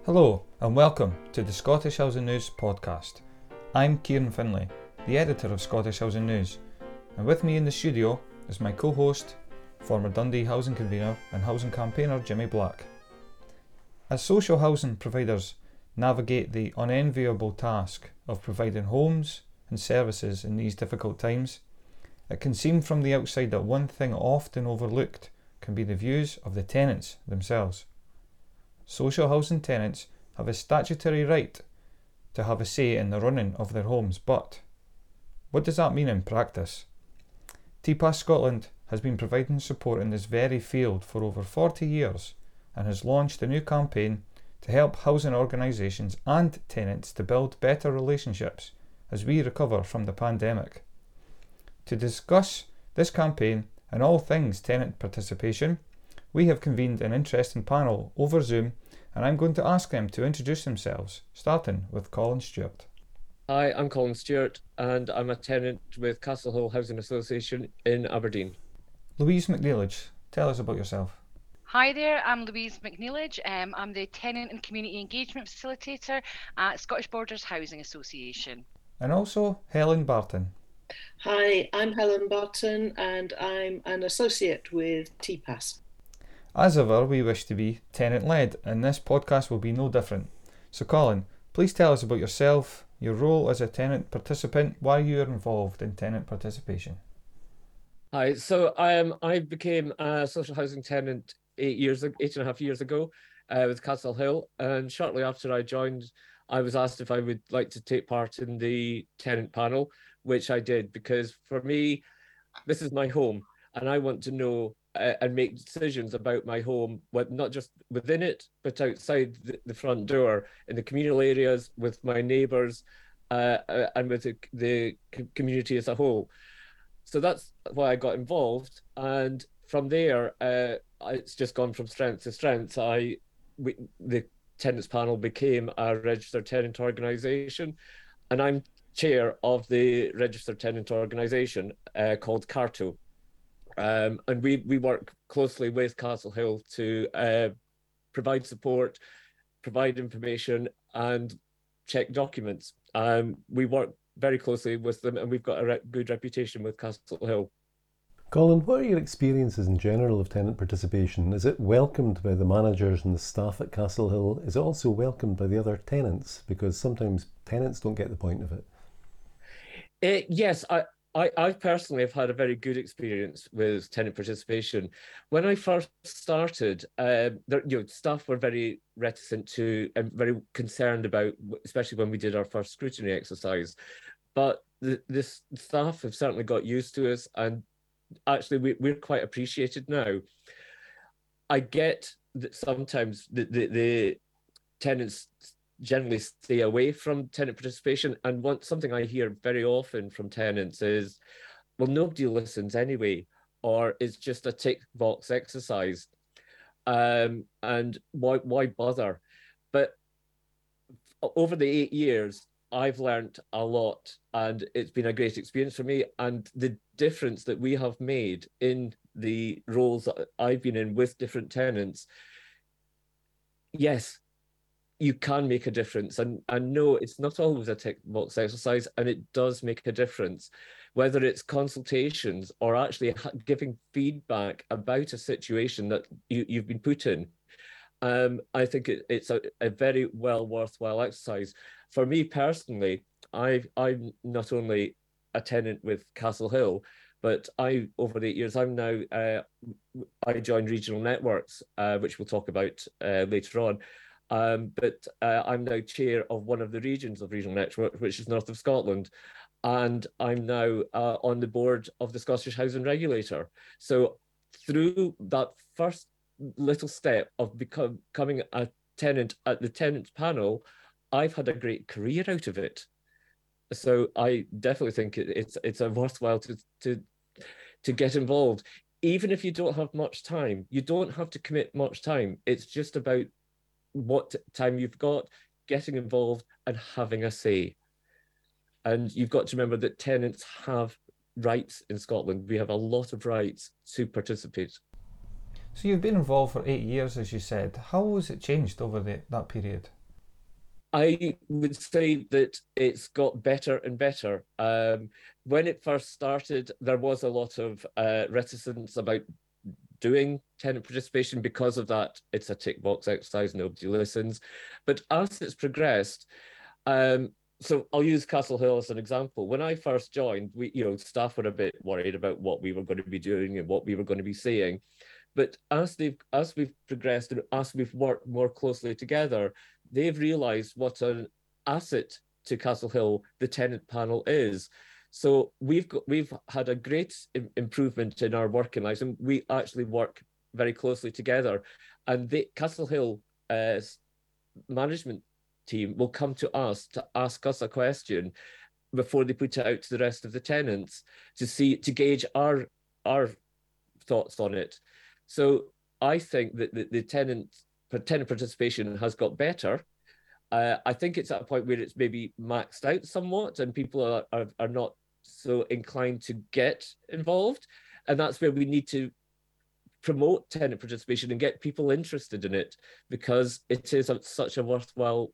Hello and welcome to the Scottish Housing News podcast. I'm Kieran Finlay, the editor of Scottish Housing News, and with me in the studio is my co-host, former Dundee housing convener and housing campaigner Jimmy Black. As social housing providers navigate the unenviable task of providing homes and services in these difficult times, it can seem from the outside that one thing often overlooked can be the views of the tenants themselves. Social housing tenants have a statutory right to have a say in the running of their homes, but what does that mean in practice? TPAS Scotland has been providing support in this very field for over 40 years and has launched a new campaign to help housing organisations and tenants to build better relationships as we recover from the pandemic. To discuss this campaign and all things tenant participation, we have convened an interesting panel over Zoom, and I'm going to ask them to introduce themselves, starting with Colin Stewart. Hi, I'm Colin Stewart, and I'm a tenant with Castlehill Housing Association in Aberdeen. Louise McNeilage, tell us about yourself. Hi there, I'm Louise McNeilage. I'm the Tenant and Community Engagement Facilitator at Scottish Borders Housing Association. And also Helen Barton. Hi, I'm Helen Barton and I'm an associate with TPAS. As ever, we wish to be tenant-led, and this podcast will be no different. So Colin, please tell us about yourself, your role as a tenant participant, why you are involved in tenant participation. Hi, so I became a social housing tenant 8.5 years ago with Castlehill, and shortly after I joined, I was asked if I would like to take part in the tenant panel, which I did, because for me, this is my home, and I want to know and make decisions about my home, not just within it, but outside the front door, in the communal areas, with my neighbours, and with the community as a whole. So that's why I got involved, and from there, it's just gone from strength to strength. The tenants panel became a registered tenant organisation, and I'm chair of the registered tenant organisation called CARTO. And we work closely with Castlehill to provide support, provide information, and check documents. We work very closely with them, and we've got a good reputation with Castlehill. Colin, what are your experiences in general of tenant participation? Is it welcomed by the managers and the staff at Castlehill? Is it also welcomed by the other tenants? Because sometimes tenants don't get the point of it. Yes, I personally have had a very good experience with tenant participation. When I first started, staff were very reticent to and very concerned about, especially when we did our first scrutiny exercise. But the staff have certainly got used to us, and actually we're quite appreciated now. I get that sometimes the tenants generally stay away from tenant participation, and something I hear very often from tenants is, well, nobody listens anyway, or it's just a tick box exercise, and why bother? But over the 8 years, I've learned a lot, and it's been a great experience for me, and the difference that we have made in the roles that I've been in with different tenants, yes, you can make a difference. And no, it's not always a tick box exercise, and it does make a difference, whether it's consultations or actually giving feedback about a situation that you've been put in. I think it's a very worthwhile exercise. For me personally, I'm not only a tenant with Castlehill, but over the 8 years, I'm now, I joined Regional Networks, which we'll talk about later on. But I'm now chair of one of the regions of Regional Network, which is North of Scotland, and I'm now on the board of the Scottish Housing Regulator. So through that first little step of becoming a tenant at the tenants panel, I've had a great career out of it. So I definitely think it's a worthwhile to get involved, even if you don't have much time. You don't have to commit much time. It's just about what time you've got, getting involved and having a say. And you've got to remember that tenants have rights in Scotland. We have a lot of rights to participate. So you've been involved for 8 years, as you said. How has it changed over that period? I would say that it's got better and better. When it first started, there was a lot of reticence about doing tenant participation because of that. It's a tick box exercise, nobody listens. But as it's progressed, so I'll use Castle Hill as an example. When I first joined, staff were a bit worried about what we were going to be doing and what we were going to be saying. But as we've progressed and as we've worked more closely together, they've realised what an asset to Castle Hill the tenant panel is. So we've had a great improvement in our working lives, and we actually work very closely together. And the Castle Hill management team will come to us to ask us a question before they put it out to the rest of the tenants to gauge our thoughts on it. So I think that the tenant participation has got better. I think it's at a point where it's maybe maxed out somewhat, and people are not so inclined to get involved, and that's where we need to promote tenant participation and get people interested in it, because it is such a worthwhile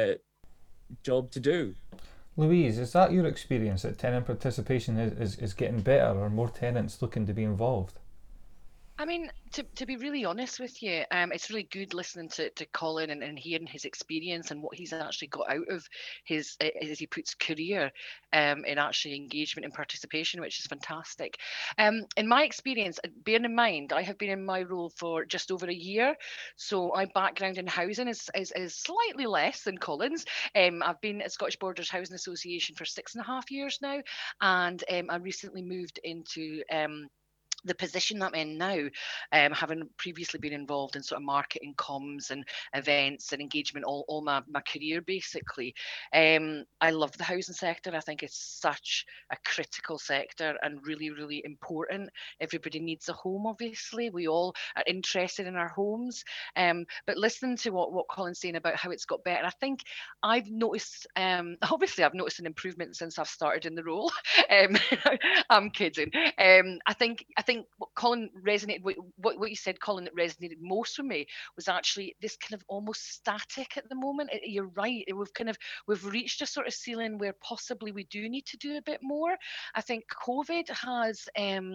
job to do. Louise, is that your experience, that tenant participation is getting better, or more tenants looking to be involved? I mean, to be really honest with you, it's really good listening to Colin and hearing his experience and what he's actually got out of his, as he puts, career in actually engagement and participation, which is fantastic. In my experience, bearing in mind, I have been in my role for just over a year, so my background in housing is slightly less than Colin's. I've been at Scottish Borders Housing Association for 6.5 years now, and I recently moved into the position that I'm in now, having previously been involved in sort of marketing, comms and events and engagement all my career basically. I love the housing sector. I think it's such a critical sector and really, really important. Everybody needs a home, obviously. We all are interested in our homes. But listening to what Colin's saying about how it's got better, I think I've noticed, obviously I've noticed an improvement since I've started in the role. I'm kidding. I think what Colin resonated with, what you said, Colin, that resonated most with me was actually this kind of almost static at the moment. You're right. We've reached a sort of ceiling where possibly we do need to do a bit more. I think COVID has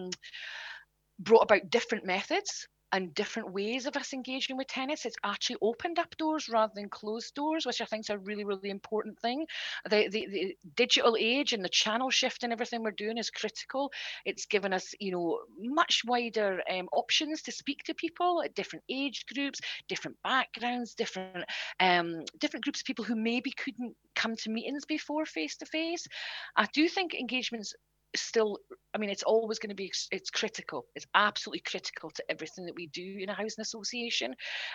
brought about different methods and different ways of us engaging with tenants. It's actually opened up doors rather than closed doors, which I think is a really, really important thing. The digital age and the channel shift and everything we're doing is critical. It's given us, much wider options to speak to people at different age groups, different backgrounds, different groups of people who maybe couldn't come to meetings before face to face. I do think engagement's still, it's always going to be, it's critical. It's absolutely critical to everything that we do in a housing association.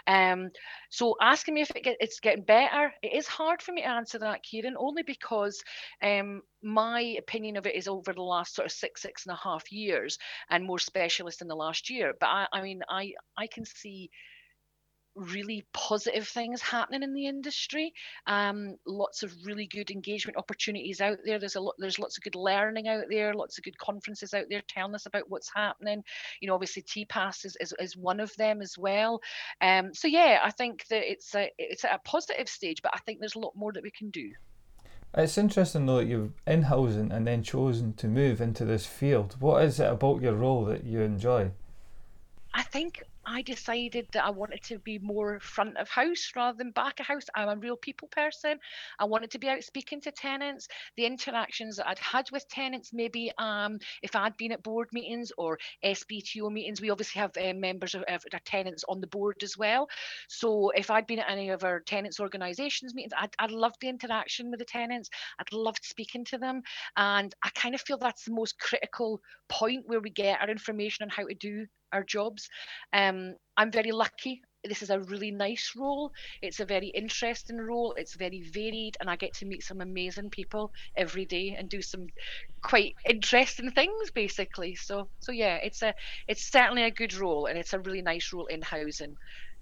So asking me if it's getting better, it is hard for me to answer that, Kieran, only because my opinion of it is over the last sort of 6.5 years and more specialist in the last year. But I can see really positive things happening in the industry. Lots of really good engagement opportunities out there. There's lots of good learning out there, lots of good conferences out there telling us about what's happening. Obviously TPAS is one of them as well. So yeah, I think that it's at a positive stage, but I think there's a lot more that we can do. It's interesting though that you've in housing and then chosen to move into this field. What is it about your role that you enjoy? I think I decided that I wanted to be more front of house rather than back of house. I'm a real people person. I wanted to be out speaking to tenants. The interactions that I'd had with tenants, maybe if I'd been at board meetings or SBTO meetings, we obviously have members of our tenants on the board as well. So if I'd been at any of our tenants organisations meetings, I'd loved the interaction with the tenants. I'd loved speaking to them. And I kind of feel that's the most critical point where we get our information on how to do our jobs. I'm very lucky. This is a really nice role. It's a very interesting role. It's very varied, and I get to meet some amazing people every day and do some quite interesting things, basically. So yeah, it's certainly a good role, and it's a really nice role in housing.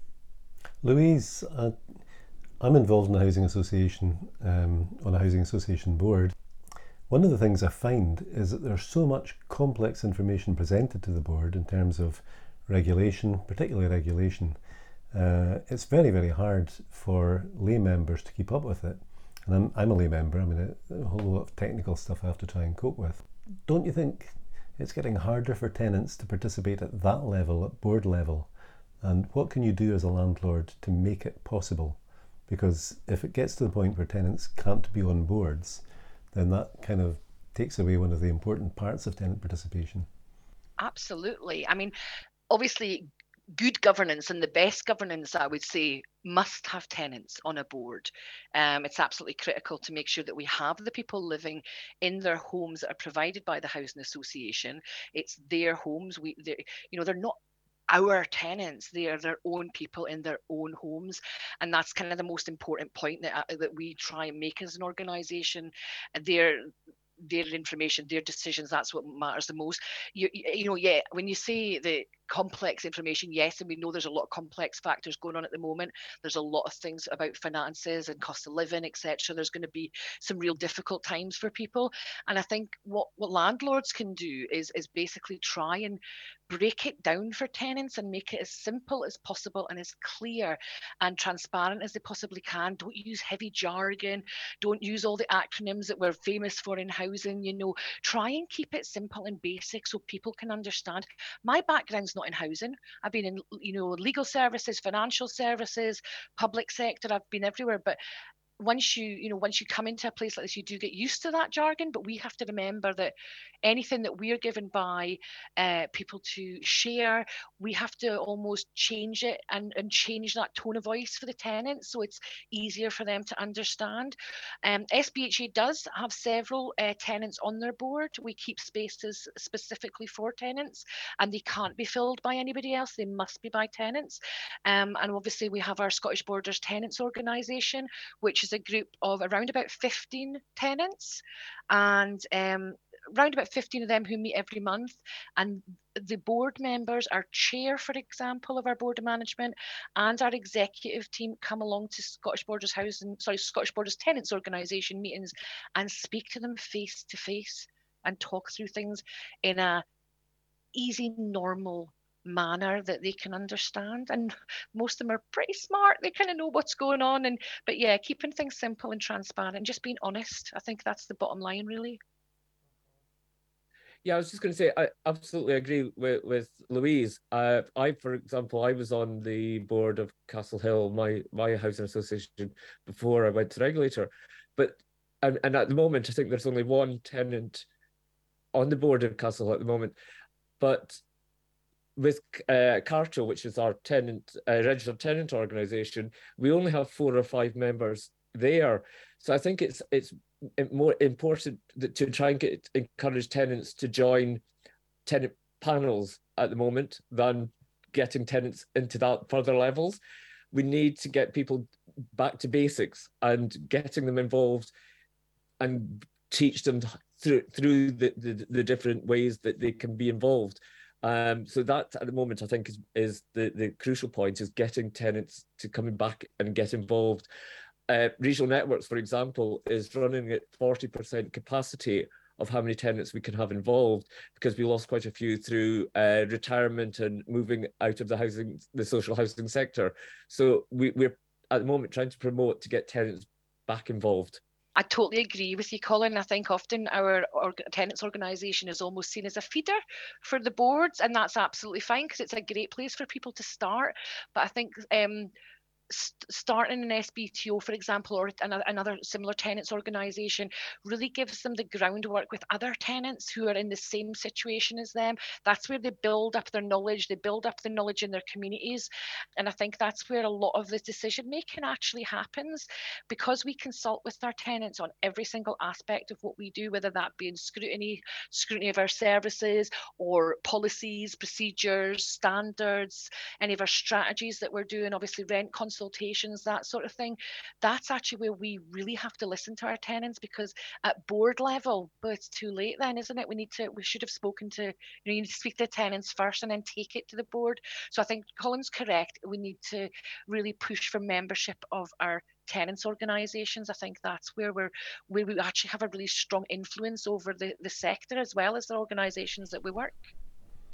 Louise, I'm involved in a housing association, on a housing association board. One of the things I find is that there's so much complex information presented to the board in terms of regulation, particularly regulation, It's very, very hard for lay members to keep up with it. And I'm a lay member. I mean, a whole lot of technical stuff I have to try and cope with. Don't you think it's getting harder for tenants to participate at that level, at board level? And what can you do as a landlord to make it possible? Because if it gets to the point where tenants can't be on boards, then that kind of takes away one of the important parts of tenant participation. Absolutely. I mean, obviously, good governance and the best governance, I would say, must have tenants on a board. It's absolutely critical to make sure that we have the people living in their homes that are provided by the housing association. It's their homes. They're not our tenants, they are their own people in their own homes, and that's kind of the most important point that we try and make as an organization. Their information, their decisions, that's what matters the most. When you say the complex information, yes, and we know there's a lot of complex factors going on at the moment. There's a lot of things about finances and cost of living, etc. There's going to be some real difficult times for people, and I think what landlords can do is basically try and break it down for tenants and make it as simple as possible and as clear and transparent as they possibly can. Don't use heavy jargon. Don't use all the acronyms that we're famous for in housing. Try and keep it simple and basic so people can understand. My background's not in housing. I've been in, legal services, financial services, public sector. I've been everywhere, but once you come into a place like this, you do get used to that jargon, but we have to remember that anything that we're given by people to share, we have to almost change it and change that tone of voice for the tenants so it's easier for them to understand. SBHA does have several tenants on their board. We keep spaces specifically for tenants, and they can't be filled by anybody else. They must be by tenants. And obviously we have our Scottish Borders Tenants Organisation, which is a group of around about 15 tenants, and around about 15 of them who meet every month. And the board members, our chair, for example, of our board of management, and our executive team come along to Scottish Borders Tenants Organisation meetings and speak to them face to face and talk through things in a easy, normal manner that they can understand. And most of them are pretty smart. They kind of know what's going on. But yeah, keeping things simple and transparent and just being honest. I think that's the bottom line, really. Yeah, I was just going to say, I absolutely agree with Louise. For example, I was on the board of Castle Hill, my housing association, before I went to regulator. And at the moment, I think there's only one tenant on the board of Castle Hill at the moment. But with Carto, which is our registered tenant organisation, we only have 4 or 5 members there. So I think it's more important to try and encourage tenants to join tenant panels at the moment than getting tenants into that further levels. We need to get people back to basics and getting them involved and teach them through the different ways that they can be involved. So that at the moment I think is the crucial point, is getting tenants to coming back and get involved. Regional Networks, for example, is running at 40% capacity of how many tenants we can have involved, because we lost quite a few through retirement and moving out of the social housing sector. So we're at the moment trying to promote to get tenants back involved. I totally agree with you, Colin. I think often our tenants organisation is almost seen as a feeder for the boards, and that's absolutely fine because it's a great place for people to start. But I think starting an SBTO, for example, or another similar tenants organisation really gives them the groundwork with other tenants who are in the same situation as them. That's where they build up their knowledge, they build up the knowledge in their communities. And I think that's where a lot of the decision making actually happens, because we consult with our tenants on every single aspect of what we do, whether that be in scrutiny of our services or policies, procedures, standards, any of our strategies that we're doing, obviously rent consultations, that sort of thing. That's actually where we really have to listen to our tenants, because at board level, but it's too late then, isn't it? We should have spoken to, you need to speak to tenants first and then take it to the board. So I think Colin's correct. We need to really push for membership of our tenants organisations. I think that's where we actually have a really strong influence over the sector as well as the organisations that we work.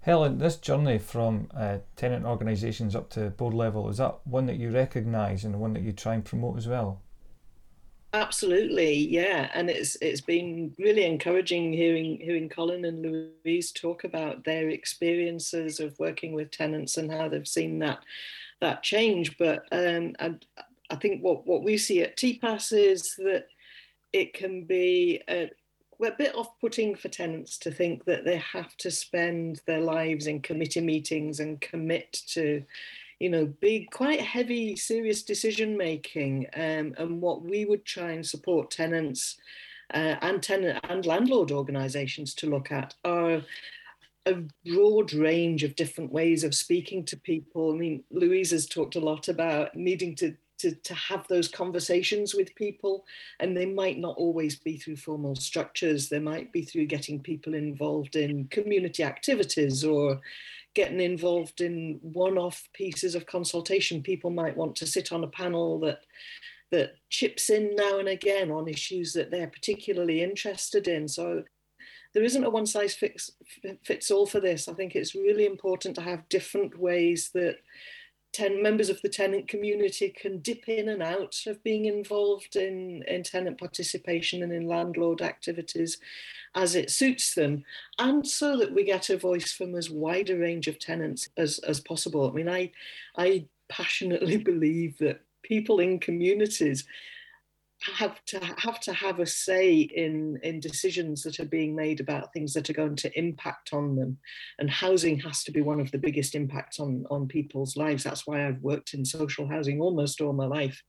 Helen, this journey from tenant organisations up to board level, is that one that you recognise and one that you try and promote as well? Absolutely, yeah, and it's been really encouraging hearing Colin and Louise talk about their experiences of working with tenants and how they've seen that change. But and I think what we see at TPAS is that it can be a bit off-putting for tenants to think that they have to spend their lives in committee meetings and commit to, big, quite heavy, serious decision making. And what we would try and support tenants and tenant and landlord organisations to look at are a broad range of different ways of speaking to people. I mean, Louise has talked a lot about needing to have those conversations with people, and they might not always be through formal structures. They might be through getting people involved in community activities or getting involved in one-off pieces of consultation. People might want to sit on a panel that chips in now and again on issues that they're particularly interested in. So there isn't a one-size-fits all for this. I think it's really important to have different ways that members of the tenant community can dip in and out of being involved in tenant participation and in landlord activities as it suits them, and so that we get a voice from as wide a range of tenants as possible. I mean, I passionately believe that people in communities have to have a say in decisions that are being made about things that are going to impact on them, and housing has to be one of the biggest impacts on people's lives. That's why I've worked in social housing almost all my life,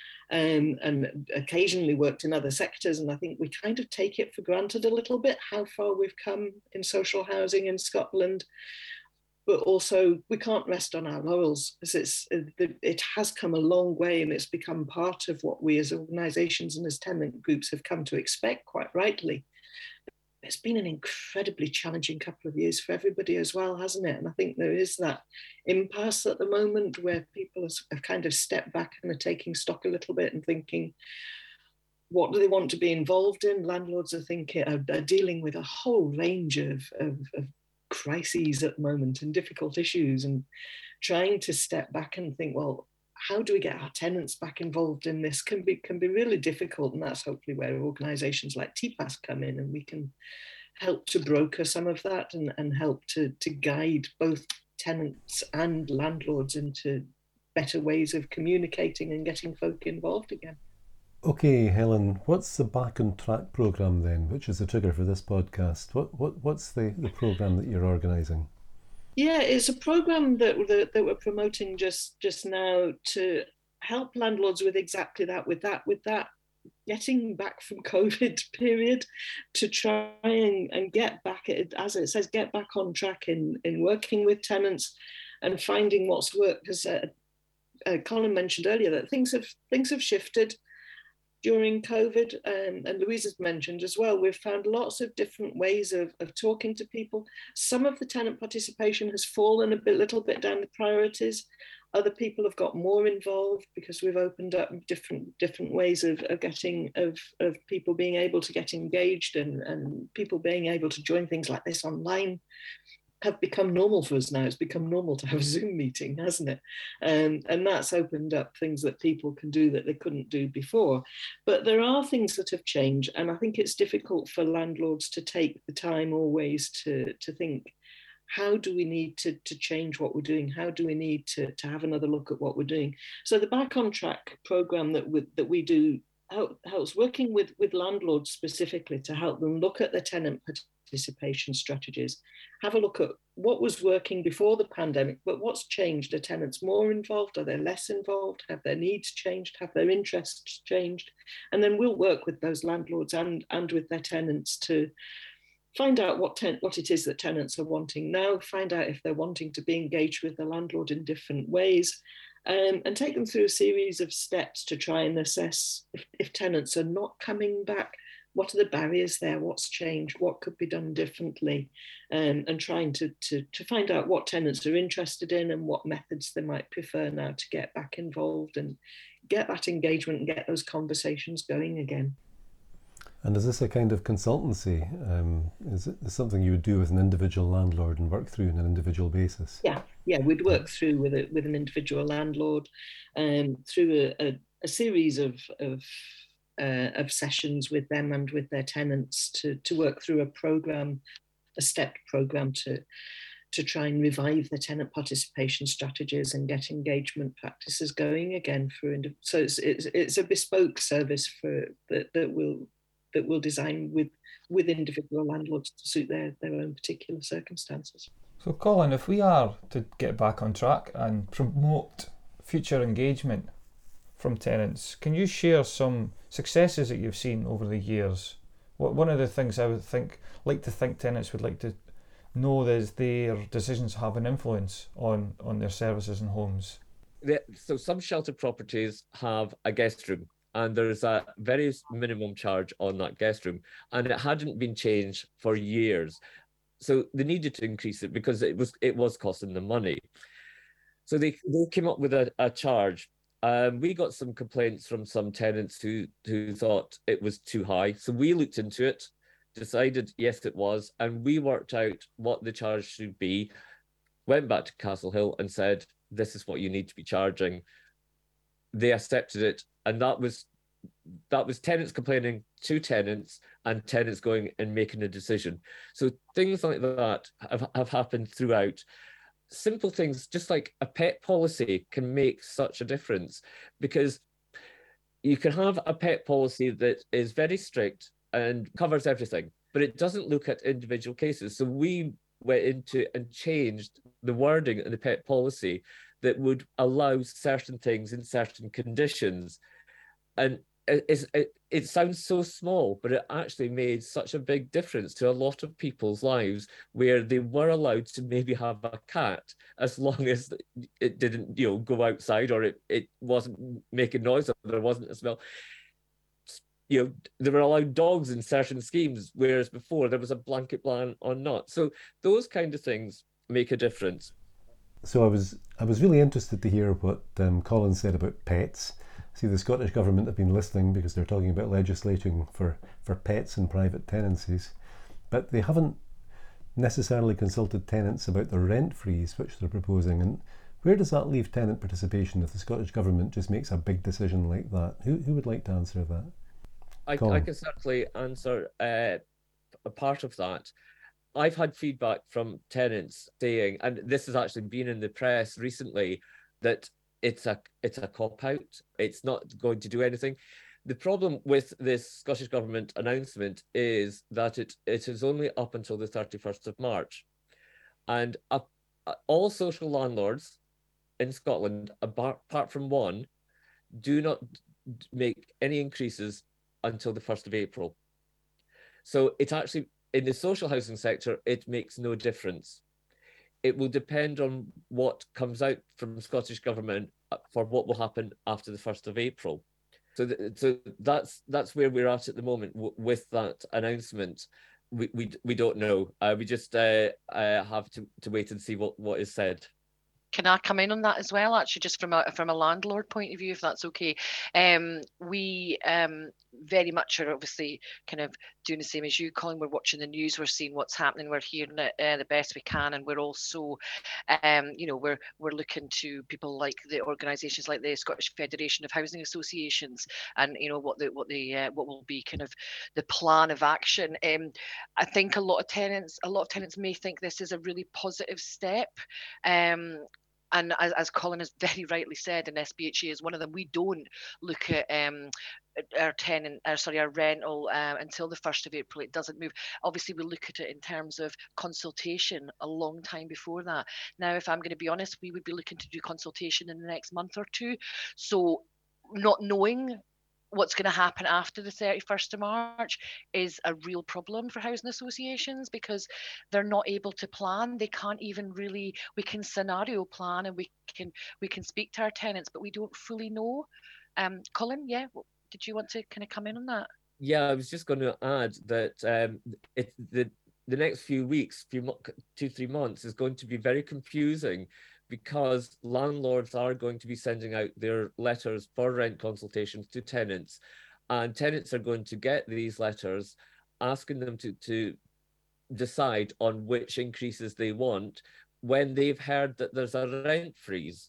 and occasionally worked in other sectors. And I think we kind of take it for granted a little bit how far we've come in social housing in Scotland. But also, we can't rest on our laurels, because it has come a long way, and it's become part of what we as organisations and as tenant groups have come to expect, quite rightly. It's been an incredibly challenging couple of years for everybody as well, hasn't it? And I think there is that impasse at the moment where people have kind of stepped back and are taking stock a little bit and thinking, what do they want to be involved in? Landlords are dealing with a whole range of crises at the moment and difficult issues, and trying to step back and think, well, how do we get our tenants back involved in this can be really difficult. And that's hopefully where organisations like TPAS come in, and we can help to broker some of that and help to guide both tenants and landlords into better ways of communicating and getting folk involved again. Okay, Helen, what's the Back on Track programme then, which is the trigger for this podcast? What's the programme that you're organising? Yeah, it's a programme that we're promoting just now to help landlords with exactly that, with that getting back from COVID period, to try and get back, as it says, get back on track in working with tenants and finding what's worked. Because Colin mentioned earlier that things have shifted during COVID, and Louise has mentioned as well, we've found lots of different ways of talking to people. Some of the tenant participation has fallen a little bit down the priorities. Other people have got more involved because we've opened up different ways of people being able to get engaged, and people being able to join things like this online have become normal for us now. It's become normal to have a Zoom meeting, hasn't it? And that's opened up things that people can do that they couldn't do before. But there are things that have changed, and I think it's difficult for landlords to take the time always to think, how do we need to change what we're doing? How do we need to have another look at what we're doing? So the Back on Track programme that we do helps working with landlords specifically to help them look at their tenant participation strategies, have a look at what was working before the pandemic, but what's changed. Are tenants more involved? Are they less involved? Have their needs changed? Have their interests changed? And then we'll work with those landlords and with their tenants to find out what it is that tenants are wanting now, find out if they're wanting to be engaged with the landlord in different ways, and take them through a series of steps to try and assess if tenants are not coming back, what are the barriers there, what's changed, what could be done differently, and trying to find out what tenants are interested in and what methods they might prefer now to get back involved and get that engagement and get those conversations going again. And is this a kind of consultancy? Is it something you would do with an individual landlord and work through on an individual basis? Yeah, we'd work through with an individual landlord, through a series of sessions with them and with their tenants to work through a stepped program to try and revive the tenant participation strategies and get engagement practices going again. So it's a bespoke service that will design with individual landlords to suit their own particular circumstances. So Colin, if we are to get back on track and promote future engagement from tenants, can you share some successes that you've seen over the years? One of the things I would like to think tenants would like to know is their decisions have an influence on their services and homes. So some sheltered properties have a guest room, and there's a very minimum charge on that guest room, and it hadn't been changed for years. So they needed to increase it because it was costing them money. So they came up with a charge. We got some complaints from some tenants who thought it was too high. So we looked into it, decided yes it was, and we worked out what the charge should be, went back to Castle Hill and said, this is what you need to be charging. They accepted it, and that was tenants complaining to tenants and tenants going and making a decision. So things like that have happened throughout. Simple things, just like a pet policy, can make such a difference, because you can have a pet policy that is very strict and covers everything, but it doesn't look at individual cases. So we went into and changed the wording in the pet policy that would allow certain things in certain conditions. And it sounds so small, but it actually made such a big difference to a lot of people's lives, where they were allowed to maybe have a cat as long as it didn't, go outside, or it wasn't making noise, or there wasn't a smell. They were allowed dogs in certain schemes, whereas before there was a blanket ban on not. So those kind of things make a difference. So I was really interested to hear what Colin said about pets. See, the Scottish Government have been listening because they're talking about legislating for pets in private tenancies, but they haven't necessarily consulted tenants about the rent freeze which they're proposing. And where does that leave tenant participation if the Scottish Government just makes a big decision like that? Who would like to answer that? I can certainly answer a part of that. I've had feedback from tenants saying, and this has actually been in the press recently, that it's a cop-out. It's not going to do anything. The problem with this Scottish Government announcement is that it is only up until the 31st of March. And all social landlords in Scotland, apart from one, do not make any increases until the 1st of April. So it actually, in the social housing sector, it makes no difference. It will depend on what comes out from the Scottish Government for what will happen after the 1st of April. So that's where we're at the moment with that announcement. We don't know. We just have to wait and see what is said. Can I come in on that as well, actually, just from a landlord point of view, if that's okay? We very much are obviously kind of doing the same as you, Colin. We're watching the news, we're seeing what's happening, we're hearing it the best we can, and we're also, we're looking to people like the organisations like the Scottish Federation of Housing Associations, and what will be kind of the plan of action. I think a lot of tenants may think this is a really positive step. And as Colin has very rightly said, and SPHA is one of them, we don't look at our rental until the 1st of April. It doesn't move. Obviously, we look at it in terms of consultation a long time before that. Now, if I'm going to be honest, we would be looking to do consultation in the next month or two. So not knowing what's going to happen after the 31st of March is a real problem for housing associations, because they're not able to plan. They can't even really, we can scenario plan and we can speak to our tenants, but we don't fully know. Colin, did you want to kind of come in on that? Yeah, I was just going to add that the next few weeks, 2-3 months is going to be very confusing, because landlords are going to be sending out their letters for rent consultations to tenants. And tenants are going to get these letters asking them to decide on which increases they want when they've heard that there's a rent freeze.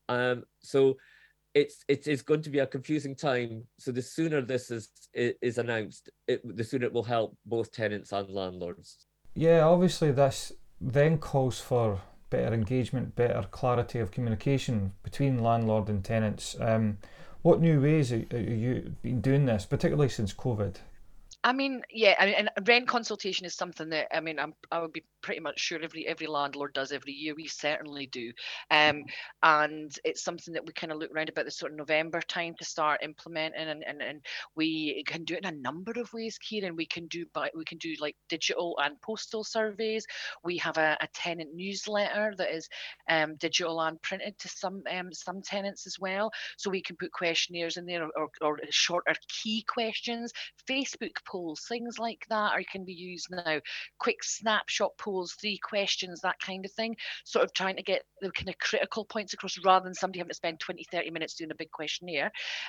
So it is going to be a confusing time. So the sooner this is announced, the sooner it will help both tenants and landlords. Yeah, obviously this then calls for better engagement, better clarity of communication between landlord and tenants. What new ways are you been doing this, particularly since COVID? I mean, yeah, and rent consultation is something that I would be pretty much sure every landlord does every year. We certainly do, and it's something that we kind of look around about the sort of November time to start implementing, and we can do it in a number of ways, Kieran. We can do like digital and postal surveys. We have a tenant newsletter that is digital and printed to some tenants as well. So we can put questionnaires in there or shorter key questions. Facebook polls, things like that can be used now. Quick snapshot polls, 3 questions, that kind of thing. Sort of trying to get the kind of critical points across rather than somebody having to spend 20, 30 minutes doing a big questionnaire.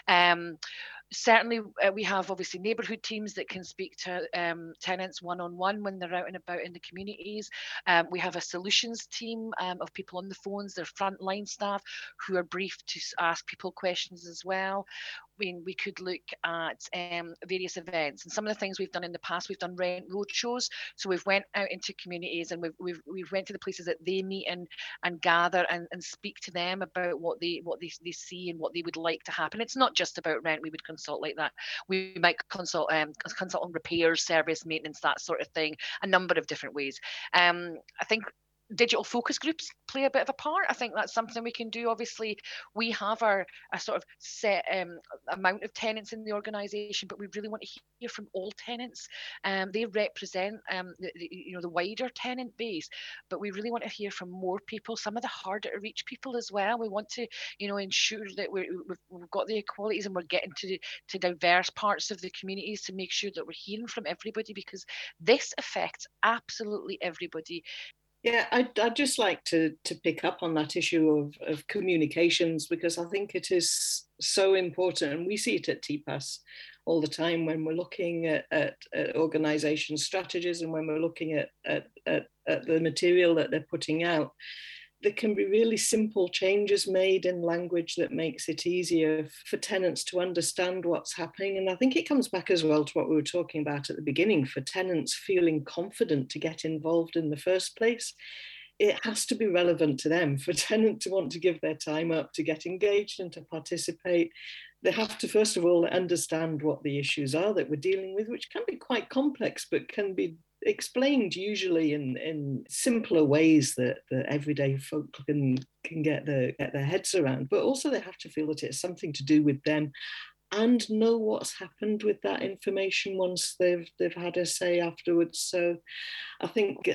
Certainly, we have obviously neighbourhood teams that can speak to tenants one-on-one when they're out and about in the communities. We have a solutions team of people on the phones, their frontline staff who are briefed to ask people questions as well. We could look at various events, and some of the things we've done in the past, we've done rent roadshows. So we've went out into communities and we've went to the places that they meet and gather and speak to them about what they see and what they would like to happen. It's not just about rent. We would consult like that. We might consult on repairs, service, maintenance, that sort of thing. A number of different ways. I think digital focus groups play a bit of a part. I think that's something we can do. Obviously, we have a sort of set amount of tenants in the organisation, but we really want to hear from all tenants. They represent the wider tenant base, but we really want to hear from more people, some of the harder to reach people as well. We want to ensure that we've got the equalities and we're getting to diverse parts of the communities to make sure that we're hearing from everybody, because this affects absolutely everybody. Yeah, I'd just like to pick up on that issue of communications, because I think it is so important, and we see it at TPAS all the time when we're looking at organisation strategies and when we're looking at the material that they're putting out. There can be really simple changes made in language that makes it easier for tenants to understand what's happening. And I think it comes back as well to what we were talking about at the beginning, for tenants feeling confident to get involved in the first place. It has to be relevant to them. For a tenant to want to give their time up, to get engaged and to participate, they have to, first of all, understand what the issues are that we're dealing with, which can be quite complex, but can be explained usually in simpler ways that everyday folk can get their heads around. But also they have to feel that it's something to do with them and know what's happened with that information once they've had a say afterwards. So I think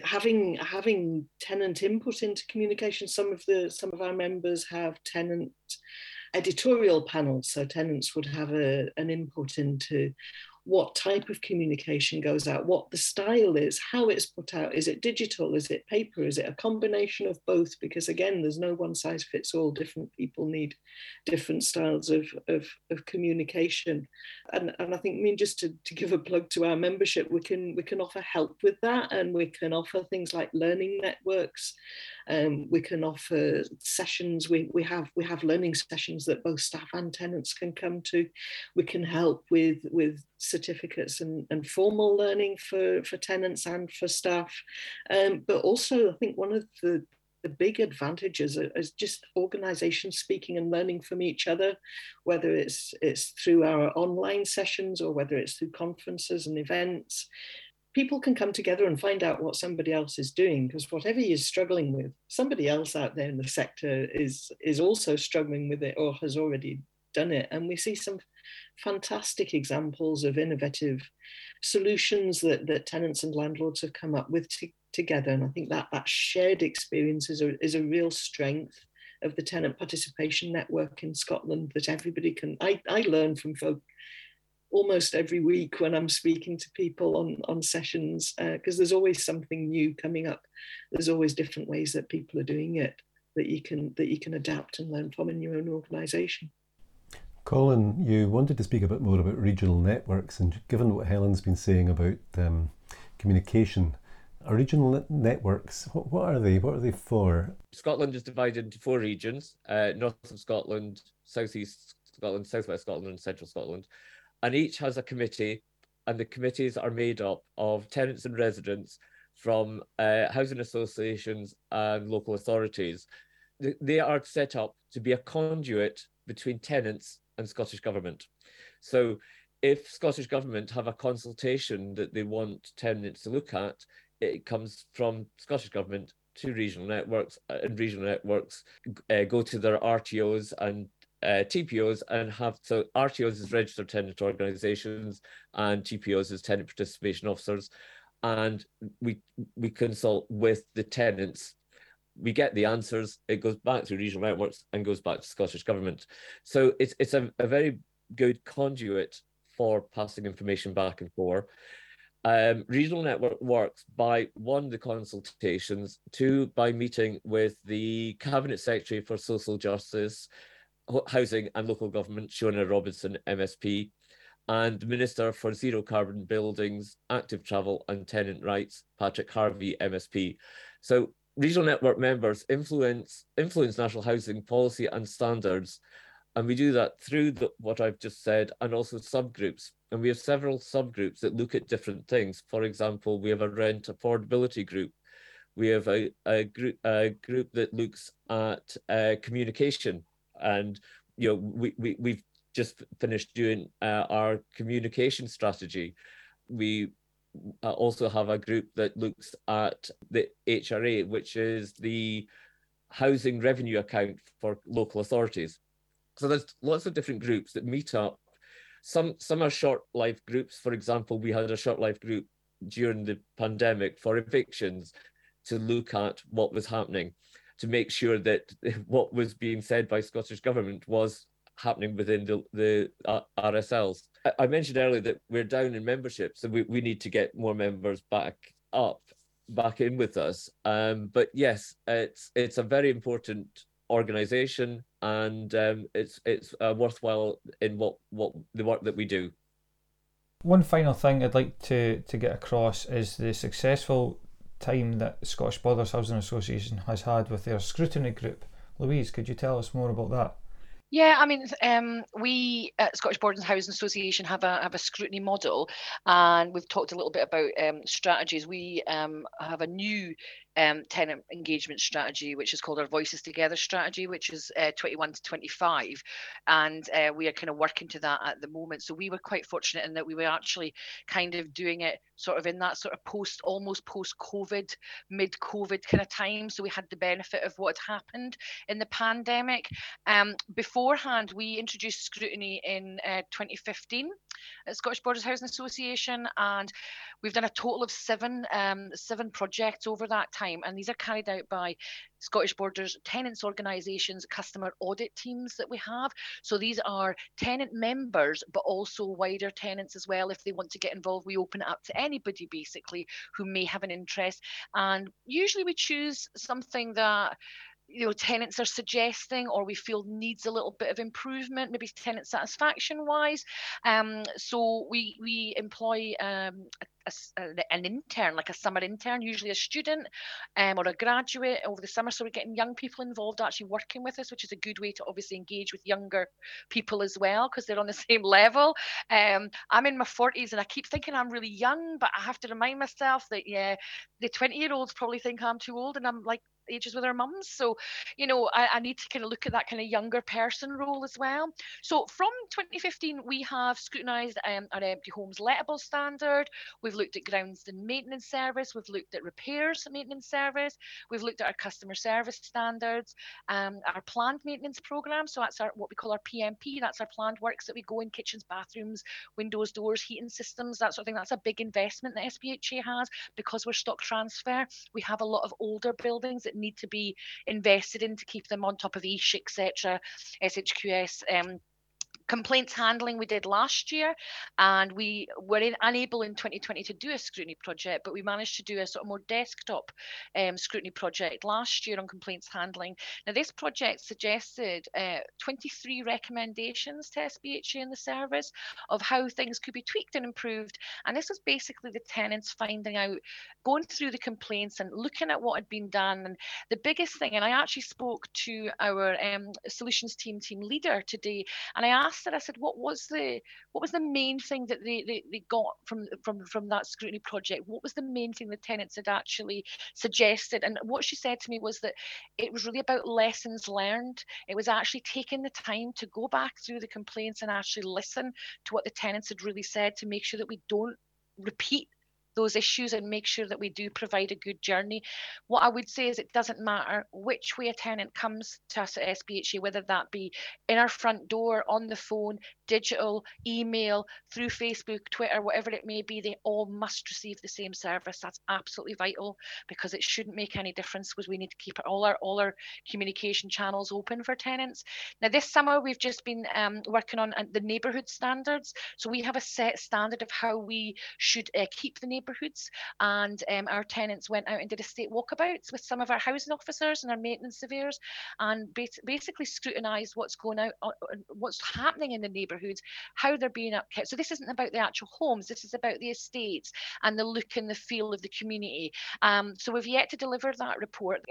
having tenant input into communication, some of our members have tenant editorial panels, so tenants would have an input into what type of communication goes out, what the style is, how it's put out. Is it digital? Is it paper? Is it a combination of both? Because again, there's no one size fits all. Different people need different styles of communication. And I think, just to give a plug to our membership, we can offer help with that, and we can offer things like learning networks. We can offer sessions. We have learning sessions that both staff and tenants can come to. We can help with certificates and formal learning for tenants and for staff. But also, I think one of the big advantages is just organisations speaking and learning from each other, whether it's through our online sessions or whether it's through conferences and events. People can come together and find out what somebody else is doing, because whatever you're struggling with, somebody else out there in the sector is also struggling with it or has already done it. And we see some fantastic examples of innovative solutions that tenants and landlords have come up with together. And I think that shared experience is a real strength of the tenant participation network in Scotland, that everybody can. I learn from folk almost every week when I'm speaking to people on sessions, because there's always something new coming up. There's always different ways that people are doing it that you can adapt and learn from in your own organisation. Colin, you wanted to speak a bit more about regional networks, and given what Helen's been saying about communication, are regional networks, what are they? What are they for? Scotland is divided into 4 regions, north of Scotland, southeast Scotland, southwest Scotland, and central Scotland. And each has a committee, and the committees are made up of tenants and residents from housing associations and local authorities. They are set up to be a conduit between tenants and Scottish Government. So if Scottish Government have a consultation that they want tenants to look at, it comes from Scottish Government to regional networks, and regional networks go to their RTOs and TPOs and have, so RTOs is registered tenant organisations and TPOs is tenant participation officers, and we consult with the tenants. We get the answers, it goes back to regional networks and goes back to Scottish Government. So it's a very good conduit for passing information back and forth. Regional network works by 1, the consultations, 2, by meeting with the Cabinet Secretary for Social Justice, Housing and Local Government, Shona Robinson, MSP, and the Minister for Zero Carbon Buildings, Active Travel and Tenant Rights, Patrick Harvey, MSP. So regional network members influence national housing policy and standards, and we do that through what I've just said, and also subgroups. And we have several subgroups that look at different things. For example, we have a rent affordability group. We have a group that looks at communication, and we've just finished doing our communication strategy. We also have a group that looks at the HRA, which is the housing revenue account for local authorities. So there's lots of different groups that meet up. Some are short life groups. For example, we had a short life group during the pandemic for evictions to look at what was happening, to make sure that what was being said by Scottish Government was happening within the RSLs. I mentioned earlier that we're down in membership, so we need to get more members back in with us. But yes, it's a very important organisation, and it's worthwhile in what the work that we do. One final thing I'd like to get across is the successful time that Scottish Borders Housing Association has had with their scrutiny group. Louise, could you tell us more about that? Yeah, I mean, we at Scottish Borders Housing Association have a scrutiny model, and we've talked a little bit about strategies. We have a new tenant engagement strategy, which is called our Voices Together strategy, which is 21 to 25, and we are kind of working to that at the moment. So we were quite fortunate in that we were actually kind of doing it sort of in that sort of almost post-COVID, mid-COVID kind of time. So we had the benefit of what had happened in the pandemic. Beforehand, we introduced scrutiny in 2015 at Scottish Borders Housing Association, and we've done a total of seven projects over that time, and these are carried out by Scottish Borders tenants organisations, customer audit teams that we have. So these are tenant members, but also wider tenants as well. If they want to get involved, we open it up to anybody basically who may have an interest. And usually we choose something that tenants are suggesting, or we feel needs a little bit of improvement, maybe tenant satisfaction wise. So we employ an intern, like a summer intern, usually a student or a graduate over the summer. So we're getting young people involved actually working with us, which is a good way to obviously engage with younger people as well, because they're on the same level. I'm in my 40s and I keep thinking I'm really young, but I have to remind myself that, yeah, the 20-year-olds probably think I'm too old and I'm like ages with our mums. So, I need to kind of look at that kind of younger person role as well. So from 2015, we have scrutinised our empty homes lettable standard. We've looked at grounds and maintenance service. We've looked at repairs maintenance service. We've looked at our customer service standards, our planned maintenance programme. So that's what we call our PMP. That's our planned works that we go in: kitchens, bathrooms, windows, doors, heating systems, that sort of thing. That's a big investment that SBHA has because we're stock transfer. We have a lot of older buildings that need to be invested in to keep them on top of EISH, etc., SHQS Complaints handling we did last year, and we were unable in 2020 to do a scrutiny project, but we managed to do a sort of more desktop scrutiny project last year on complaints handling. Now, this project suggested 23 recommendations to SBHA in the service of how things could be tweaked and improved. And this was basically the tenants finding out, going through the complaints and looking at what had been done. And the biggest thing, and I actually spoke to our solutions team leader today, and I asked her, I said, what was the main thing that they got from that scrutiny project? What was the main thing the tenants had actually suggested? And what she said to me was that it was really about lessons learned. It was actually taking the time to go back through the complaints and actually listen to what the tenants had really said, to make sure that we don't repeat those issues and make sure that we do provide a good journey. What I would say is it doesn't matter which way a tenant comes to us at SBHA, whether that be in our front door, on the phone, digital, email, through Facebook, Twitter, whatever it may be, they all must receive the same service. That's absolutely vital, because it shouldn't make any difference, because we need to keep all our communication channels open for tenants. Now, this summer we've just been working on the neighbourhood standards. So we have a set standard of how we should keep the neighbourhoods, and our tenants went out and did estate walkabouts with some of our housing officers and our maintenance surveyors, and basically scrutinised what's going out, what's happening in the neighbourhoods, how they're being upkept. So this isn't about the actual homes, this is about the estates and the look and the feel of the community. So we've yet to deliver that report.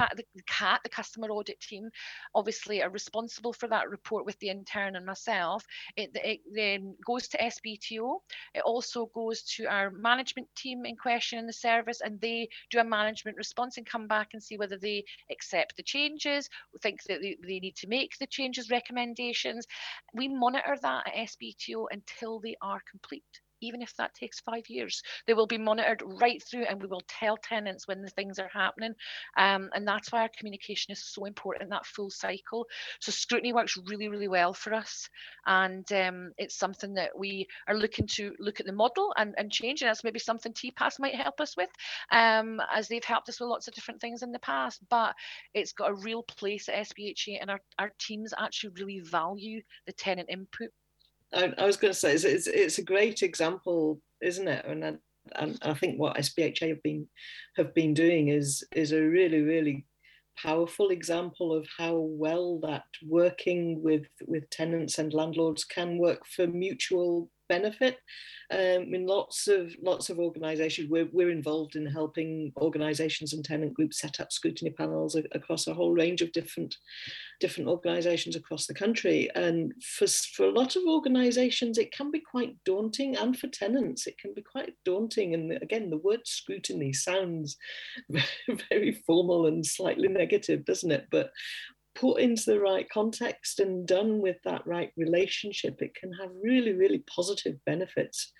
The customer audit team obviously are responsible for that report with the intern and myself. It then goes to SBTO. It also goes to our management team in question in the service, and they do a management response and come back and see whether they accept the changes, think that they need to make the changes, recommendations. We monitor that at SBTO until they are complete. Even if that takes 5 years, they will be monitored right through, and we will tell tenants when the things are happening. And that's why our communication is so important, that full cycle. So scrutiny works really, really well for us. And it's something that we are looking to look at the model and change. And that's maybe something TPAS might help us with, as they've helped us with lots of different things in the past. But it's got a real place at SBHA, and our teams actually really value the tenant input. I was going to say, it's a great example, isn't it? And I think what SBHA have been doing is a really, really powerful example of how well that working with tenants and landlords can work for mutual benefit. In lots of organisations, we're involved in helping organisations and tenant groups set up scrutiny panels across a whole range of different organisations across the country. And for a lot of organisations, it can be quite daunting, and for tenants, it can be quite daunting. And again, the word scrutiny sounds very formal and slightly negative, doesn't it? But put into the right context and done with that right relationship, it can have really, really positive benefits.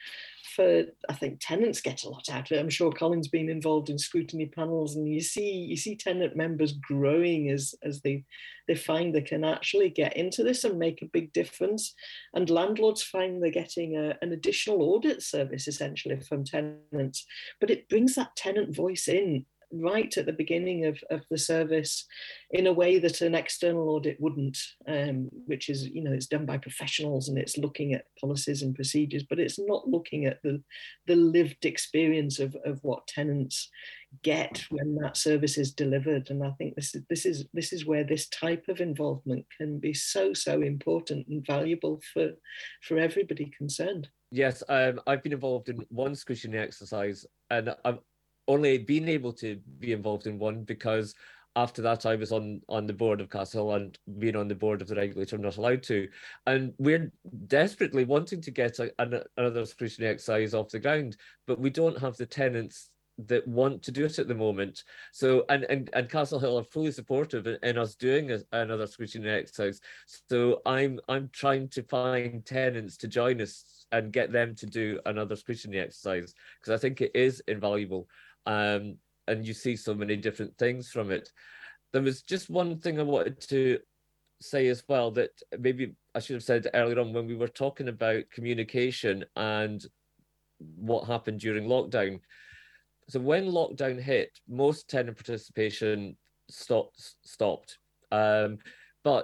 I think tenants get a lot out of it. I'm sure Colin's been involved in scrutiny panels, and you see tenant members growing as they find they can actually get into this and make a big difference. And landlords find they're getting an additional audit service essentially from tenants, but it brings that tenant voice in right at the beginning of the service in a way that an external audit wouldn't, which is, it's done by professionals and it's looking at policies and procedures, but it's not looking at the lived experience of what tenants get when that service is delivered. And I think this is where this type of involvement can be so important and valuable for everybody concerned. Yes, I've been involved in one scrutiny exercise, and I've only been able to be involved in one because after that I was on the board of Castlehill, and being on the board of the regulator, I'm not allowed to. And we're desperately wanting to get another scrutiny exercise off the ground, but we don't have the tenants that want to do it at the moment. So and Castlehill are fully supportive in us doing another scrutiny exercise. So I'm trying to find tenants to join us and get them to do another scrutiny exercise, because I think it is invaluable. And you see so many different things from it. There was just one thing I wanted to say as well, that maybe I should have said earlier on when we were talking about communication and what happened during lockdown. So when lockdown hit, most tenant participation stopped. But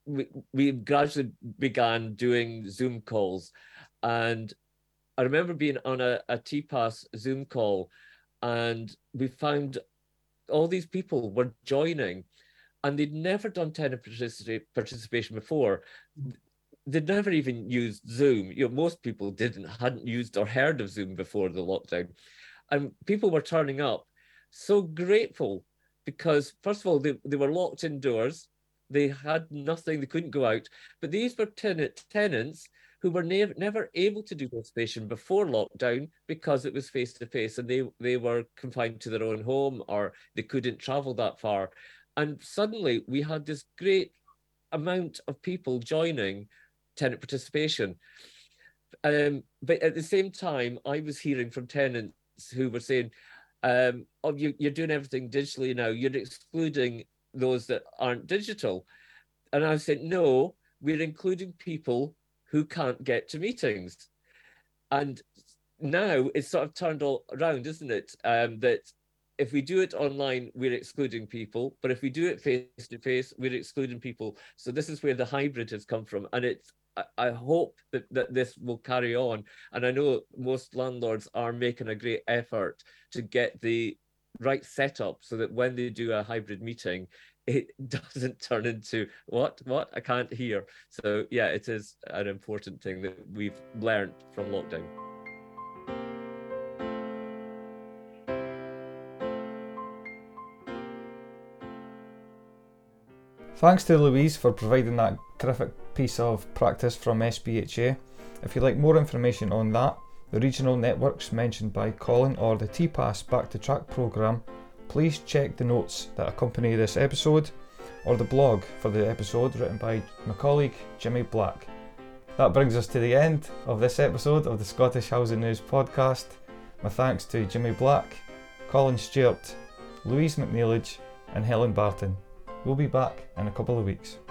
we gradually began doing Zoom calls. And I remember being on a TPAS Zoom call, and we found all these people were joining, and they'd never done tenant participation before. They'd never even used Zoom. Most people hadn't used or heard of Zoom before the lockdown. And people were turning up so grateful because, first of all, they were locked indoors. They had nothing, they couldn't go out. But these were tenants who were never able to do participation before lockdown because it was face-to-face, and they were confined to their own home, or they couldn't travel that far. And suddenly we had this great amount of people joining tenant participation. But at the same time, I was hearing from tenants who were saying, oh, you're doing everything digitally now, you're excluding those that aren't digital. And I said, no, we're including people who can't get to meetings. And now it's sort of turned all around, isn't it? That if we do it online, we're excluding people, but if we do it face-to-face, we're excluding people. So this is where the hybrid has come from. And I hope that this will carry on. And I know most landlords are making a great effort to get the right setup so that when they do a hybrid meeting, it doesn't turn into what I can't hear. So yeah, it is an important thing that we've learned from lockdown. Thanks to Louise for providing that terrific piece of practice from SPHA. If you'd like more information on that, the regional networks mentioned by Colin, or the TPAS Back to Track programme, please check the notes that accompany this episode, or the blog for the episode written by my colleague Jimmy Black. That brings us to the end of this episode of the Scottish Housing News podcast. My thanks to Jimmy Black, Colin Stewart, Louise McNeilage and Helen Barton. We'll be back in a couple of weeks.